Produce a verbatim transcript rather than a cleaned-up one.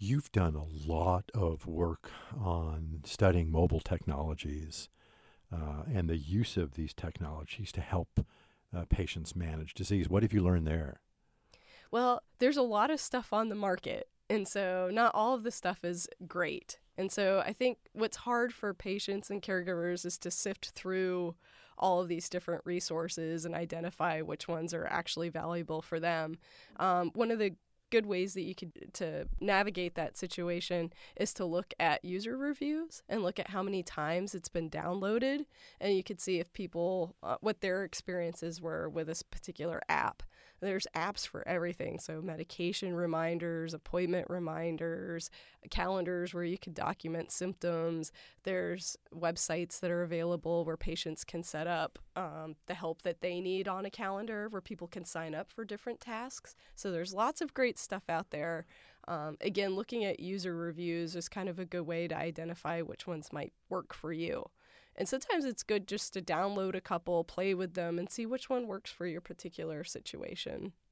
You've done a lot of work on studying mobile technologies uh, and the use of these technologies to help uh, patients manage disease. What have you learned there? Well, there's a lot of stuff on the market, and so not all of the stuff is great. And so I think what's hard for patients and caregivers is to sift through all of these different resources and identify which ones are actually valuable for them. Um, one of the good ways that you could to navigate that situation is to look at user reviews and look at how many times it's been downloaded, and you could see if people uh, what their experiences were with this particular app. There's apps for everything, so medication reminders, appointment reminders, calendars where you can document symptoms. There's websites that are available where patients can set up um, the help that they need on a calendar where people can sign up for different tasks. So there's lots of great stuff out there. Um, again, looking at user reviews is kind of a good way to identify which ones might work for you. And sometimes it's good just to download a couple, play with them, and see which one works for your particular situation.